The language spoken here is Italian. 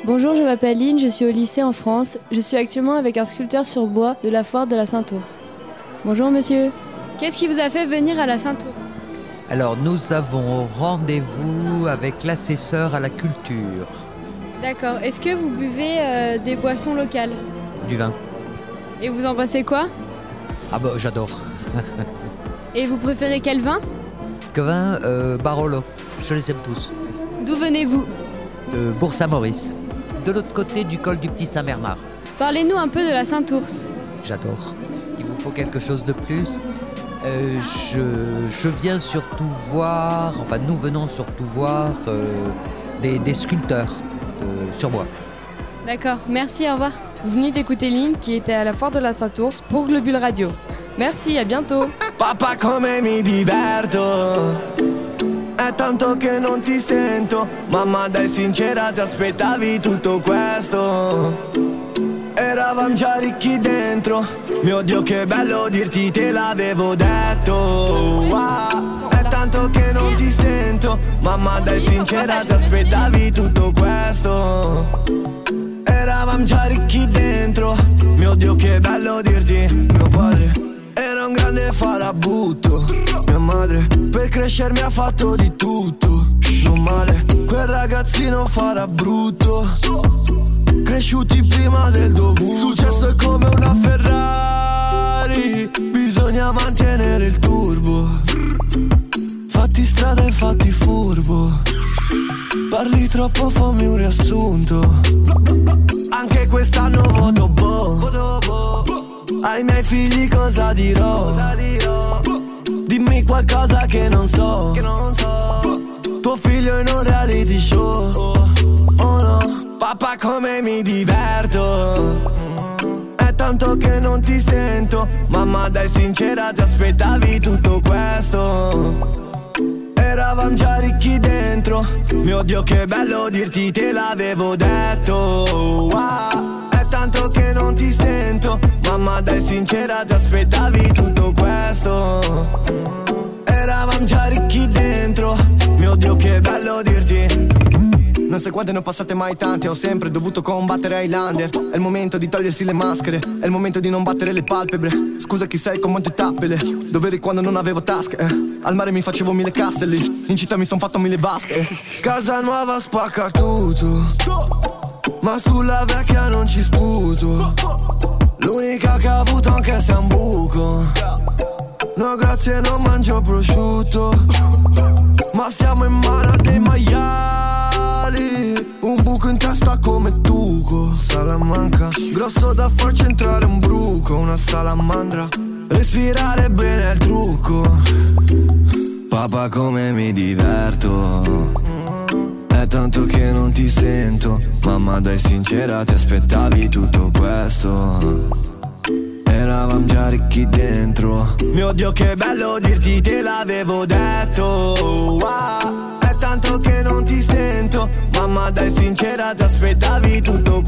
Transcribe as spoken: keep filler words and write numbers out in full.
Bonjour, je m'appelle Lynn, je suis au lycée en France. Je suis actuellement avec un sculpteur sur bois de la foire de la Saint-Ours. Bonjour monsieur. Qu'est-ce qui vous a fait venir à la Saint-Ours ? Alors nous avons rendez-vous avec l'assesseur à la culture. D'accord. Est-ce que vous buvez euh, des boissons locales ? Du vin. Et vous en pensez quoi ? Ah bah j'adore. Et vous préférez quel vin ? Que vin euh, Barolo. Je les aime tous. D'où venez-vous ? De Bourg-Saint-Maurice. De l'autre côté du col du Petit Saint-Bernard. Parlez-nous un peu de la Saint-Ours. J'adore. Il vous faut quelque chose de plus ? euh, je, je viens surtout voir, enfin nous venons surtout voir euh, des, des sculpteurs de, sur bois. D'accord, merci, au revoir. Vous venez d'écouter Lynn qui était à la foire de la Saint-Ours pour Globule Radio. Merci, à bientôt. Papà come mi diverto, è tanto che non ti sento. Mamma dai sincera ti aspettavi tutto questo. Eravamo già ricchi dentro. Mio Dio che bello dirti te l'avevo detto. Wow, è tanto che non ti sento. Mamma dai sincera ti aspettavi tutto questo. Eravamo già ricchi dentro. Mio Dio che bello dirti. Mio padre era un grande farabutto. Mia madre per crescermi ha fatto di tutto. Non male, quel ragazzino farà brutto. Cresciuti prima del dovuto. Successo è come una Ferrari, bisogna mantenere il turbo. Fatti strada e fatti furbo. Parli troppo, fammi un riassunto. Anche quest'anno voto boh. Ai miei figli cosa dirò? Dimmi qualcosa che non so. Tuo figlio in un reality show. Oh no. Papà come mi diverto, è tanto che non ti sento. Mamma dai sincera ti aspettavi tutto questo. Eravamo già ricchi dentro. Mio Dio che bello dirti te l'avevo detto. Wow, è tanto che non ti sento. Mamma dai sincera ti aspettavi tutto questo. Eravamo già ricchi dentro. Mio Dio che bello dirti. Non sai quante ne ho passate mai tante. Ho sempre dovuto combattere Highlander. È il momento di togliersi le maschere. È il momento di non battere le palpebre. Scusa chi sei con molte tappele. Dov'eri quando non avevo tasche, eh? Al mare mi facevo mille castelli. In città mi son fatto mille vasche. Casa nuova spacca tutto, ma sulla vecchia non ci sputo. L'unica che ha avuto anche se è un buco. No grazie non mangio prosciutto. Ma siamo in mano a dei maiali. Un buco in testa come Tuco. Salamanca, grosso da farci entrare un bruco. Una salamandra, respirare bene è il trucco. Papà come mi diverto, è tanto che non ti sento. Mamma dai sincera ti aspettavi tutto questo. Eravamo già ricchi dentro. Mio Dio che bello dirti te l'avevo detto. Wow, è tanto che non ti sento. Mamma dai sincera ti aspettavi tutto